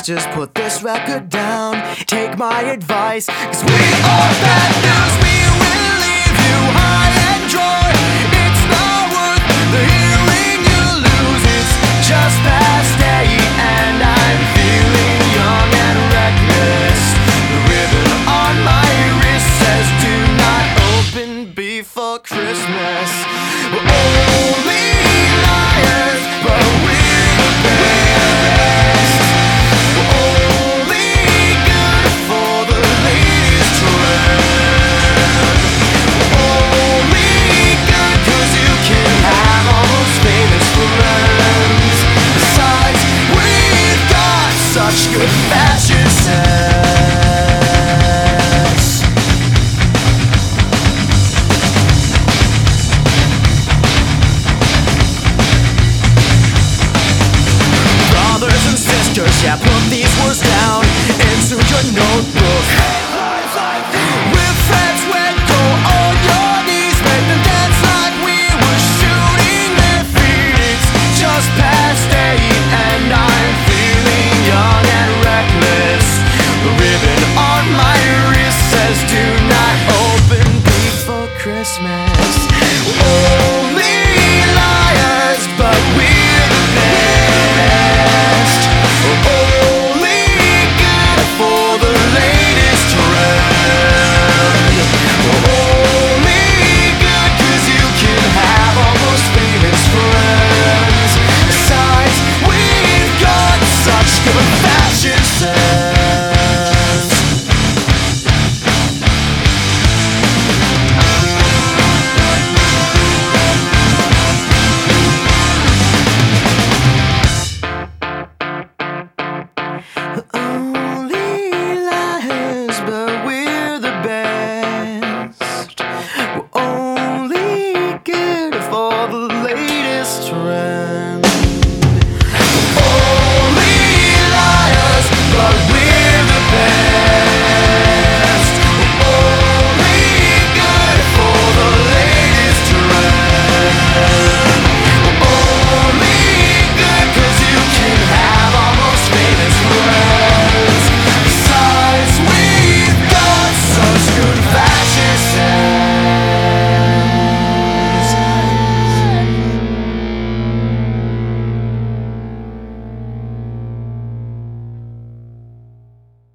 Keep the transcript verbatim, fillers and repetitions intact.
please just put this record down. Take my advice, cause we are bad news. We will leave you high and dry. It's not worth the hearing you lose. It's just past eight and I'm feeling young and reckless. The ribbon on my wrist says do not open before Christmas. We're only liars, but we're the best. We're only good for the latest trend. We're only good cause you can have all those famous friends. Besides, we've got such good fashion sense. Yeah, put these words down into your notebook. With friends when go on your knees, make them dance like we were shooting their feet. It's just past eight and I'm feeling young and reckless. The ribbon on my wrist says do not open before Christmas. We're only liars, but we're the best.